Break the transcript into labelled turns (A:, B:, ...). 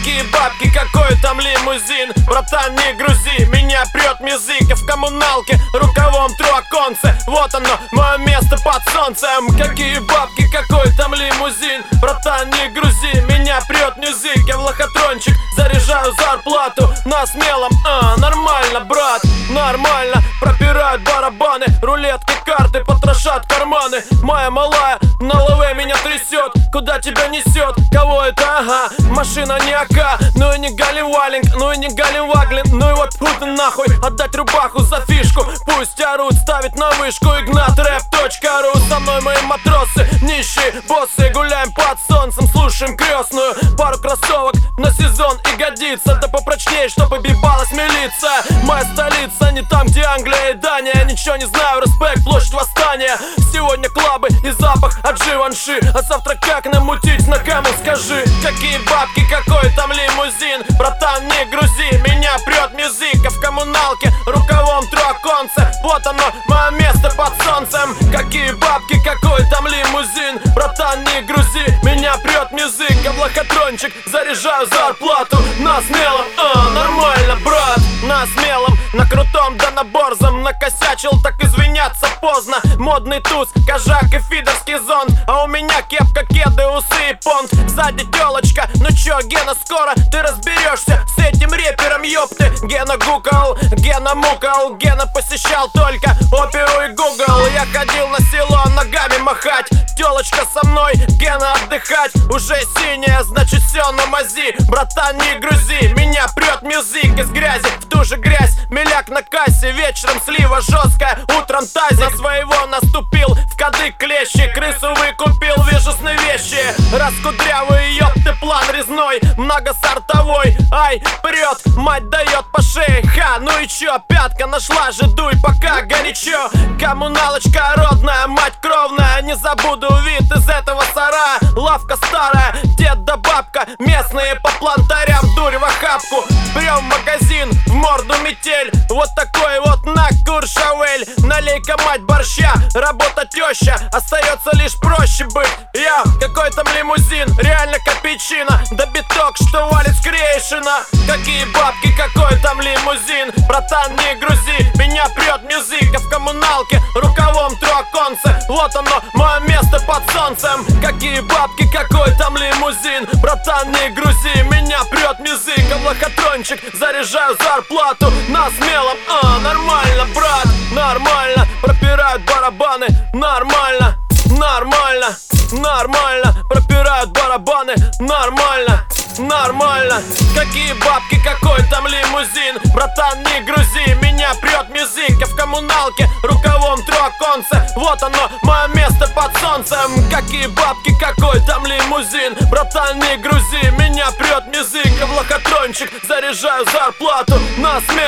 A: Какие бабки, какой там лимузин? Братан, не грузи, меня прет мюзик. Я в коммуналке, рукавом тру оконце. Вот оно, мое место под солнцем. Какие бабки, какой там лимузин? Братан, не грузи, меня прет мюзик. Я в лохотрончик, заряжаю зарплату на смелом, нормально, брат, нормально. Пропирают барабаны, рулетки, карты, потрошат карманы. Моя малая на лаве меня трясет. Куда тебя несет? Кого это? Ага, машина не АК. Ну и не Галивалинг, ну и не Галиваглин. Ну и вот ты нахуй, отдать рубаху за фишку. Пусть орут, ставит на вышку ignatrap.ru. Со мной мои матросы, нищие боссы. Гуляем под солнцем, слушаем крестную. Пару кроссовок на сезон и годится. Да попрочнее, чтобы бибалась милиция. Моя столица не там, где Англия и Дания. Ничего не знаю, респект, площадь восстания. Сегодня клабы и запах от Живанши. А завтра как намутить, на кому скажи? Какие бабки, какой там лимузин? Братан, не грузи, меня прет мюзик. А в коммуналке, рукавом тру оконце. Вот оно, мое место под солнцем. Какие бабки, какой там лимузин? Братан, не грузи, меня прет мюзик. Я в лохотрончик, заряжаю зарплату на смелом, нормально, брат. На смелом, на крутом, да на борзом. Накосячил, так извиняться поздно. Модный туз, кожак и фидерский зонт. А у меня кепка, кеды, усы и понт. Сзади телочка, ну чё, Гена, скоро ты разберешься с этим рэпером, ёпты. Гена гукал, Гена мукал, Гена посещал только оперу и гугл. Я ходил на село ногами махать. Телочка со мной, Гена отдыхать. Уже синяя, значит все на мази. Братан, не грузи, меня прет мюзик из грязи в ту же грязь. Миляк на кассе, вечером слива жесткая, утром тазик. На своего наступил, в кадык клещи. Крысу выкупил, вижу сны вещи. Раскудрявый, ёпты, план резной, многосортовой. Ай, прет, мать дает по шее. Ха, ну и чё, пятка нашла же, дуй пока горячо. Коммуналочка родная, мать кровная. Не забуду вид из этого сара. Лавка старая, дед да бабка. Местные по плантарям, дурь в охапку. Прям в магазин, в морду метель. Вот такой вот на Куршавель. Налей-ка, мать, борща, работа теща. Остается лишь проще быть. Я, какой там лимузин, реально копейчина. Да биток, что валит с Крешина. Какие бабки, какой там лимузин? Братан, не грузи, меня прет мюзик. А в коммуналке, рукавом тру оконце. Вот оно, мое место под солнцем. Какие бабки, какой там лимузин? Братан, не грузи, меня прет мюзик. А в лохотрончик, заряжаю зарплату на смелом, нормально, брат, нормально. Пропирают барабаны, нормально, нормально, нормально. Пропирают барабаны, нормально, нормально. Какие бабки, какой там лимузин? Братан, не грузи, меня прет мюзик. Я в коммуналке, рукавом тру оконце. Вот оно, мое место под солнцем. Какие бабки, какой там лимузин? Братан, не грузи, меня прет мюзик. Я в лохотрончик, заряжаю зарплату на смерть.